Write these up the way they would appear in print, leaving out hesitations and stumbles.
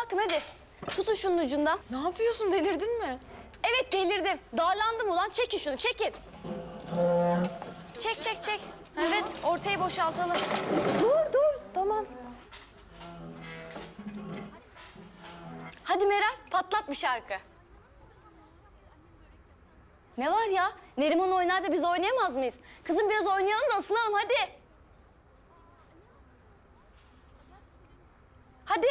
kalkın hadi. Tutun şunun ucundan. Ne yapıyorsun, delirdin mi? Evet delirdim. Darlandım ulan. Çekin şunu, çekin. Çek. Evet, ortayı boşaltalım. Dur, tamam. Hadi Meral, patlat bir şarkı. Ne var ya? Neriman oynar da biz oynayamaz mıyız? Kızım biraz oynayalım da ısınalım hadi. Hadi.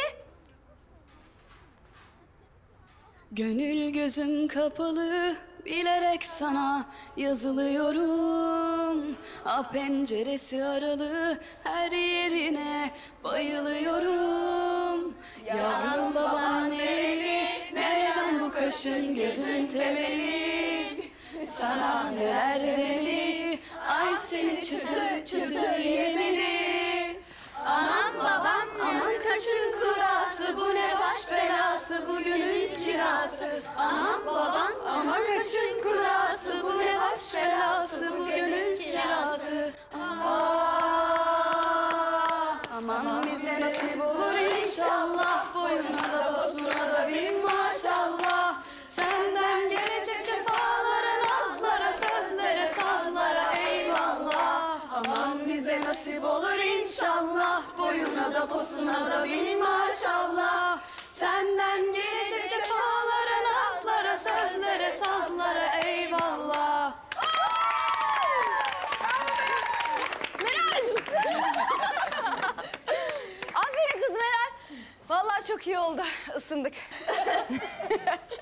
Gönül gözüm kapalı, bilerek sana yazılıyorum. Penceresi aralı, her yerine bayılıyorum. Yavrum baban nereli, nereden bu kaşın gözün temeli? Sana neler demeli, ay seni çıtır çıtır yemeli. Anam babam aman kaçın kurası, bu ne baş belası, bu gönül kirası. Anam babam aman kaçın kurası, bu ne baş belası, bu gönül kirası. Aman bize nasip olur inşallah, boyuna da posuna da bin maşallah. Senden gelecek cefalara, nazlara, sözlere, sazlara eyvallah. Aman bize nasip olur inşallah, boyuna da posuna da bin maşallah. Senden gelecek cefalara, nazlara, sözlere, sazlara eyvallah. Meral! Aferin kız Meral. Vallahi çok iyi oldu. Isındık.